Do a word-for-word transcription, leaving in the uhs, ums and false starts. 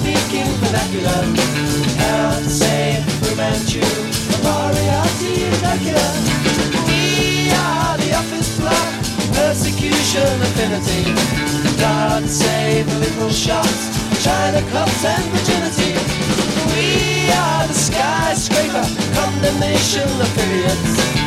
speaking vernacular. Can't say Fu Manchu, Moriarty is Dracula. We are the office block, persecution affinity. God save the little shots, China clubs and virginity. We are the skyscraper, condemnation affiliates.